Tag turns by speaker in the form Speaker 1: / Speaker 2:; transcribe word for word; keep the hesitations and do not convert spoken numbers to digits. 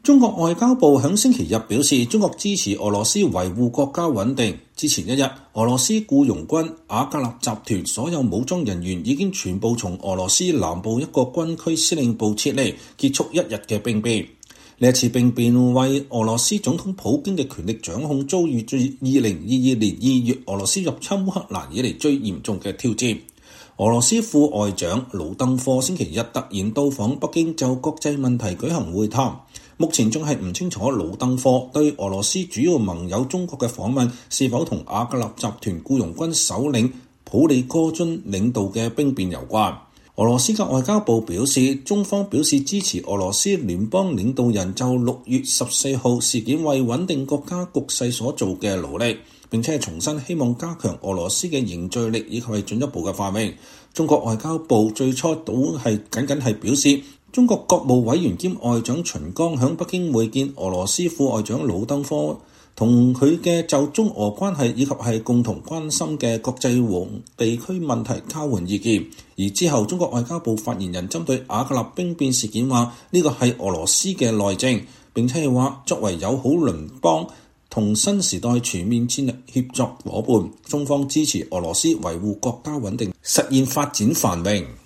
Speaker 1: 中國外交部響星期日表示，中國支持俄羅斯維護國家穩定。之前一日，俄羅斯僱傭軍瓦格納集團所有武裝人員已經全部從俄羅斯南部一個軍區司令部撤離，結束一日嘅兵變。呢一次兵變為俄羅斯總統普京嘅權力掌控遭遇自二零二二年二月俄羅斯入侵烏克蘭以嚟最嚴重嘅挑戰。俄羅斯副外長盧登科星期日突然到訪北京，就國際問題舉行會談。目前仲係唔清楚盧登科對俄羅斯主要盟友中國嘅訪問是否同瓦格納集團僱傭軍首領普里戈津領導嘅兵變有關。俄羅斯嘅外交部表示，中方表示支持俄羅斯聯邦領導人就六月十四號事件為穩定國家局勢所做嘅努力，並且重申希望加強俄羅斯嘅凝聚力以及係進一步嘅繁榮。中國外交部最初都係僅僅係表示，中國國務委員兼外長秦剛響北京會見俄羅斯副外長魯登科，同佢嘅就中俄關係以及係共同關心嘅國際和地區問題交換意見。而之後，中國外交部發言人針對瓦格納兵變事件話，呢個係俄羅斯嘅內政，並且係話作為友好鄰邦同新時代全面戰略協作夥伴，中方支持俄羅斯維護國家穩定，實現發展繁榮。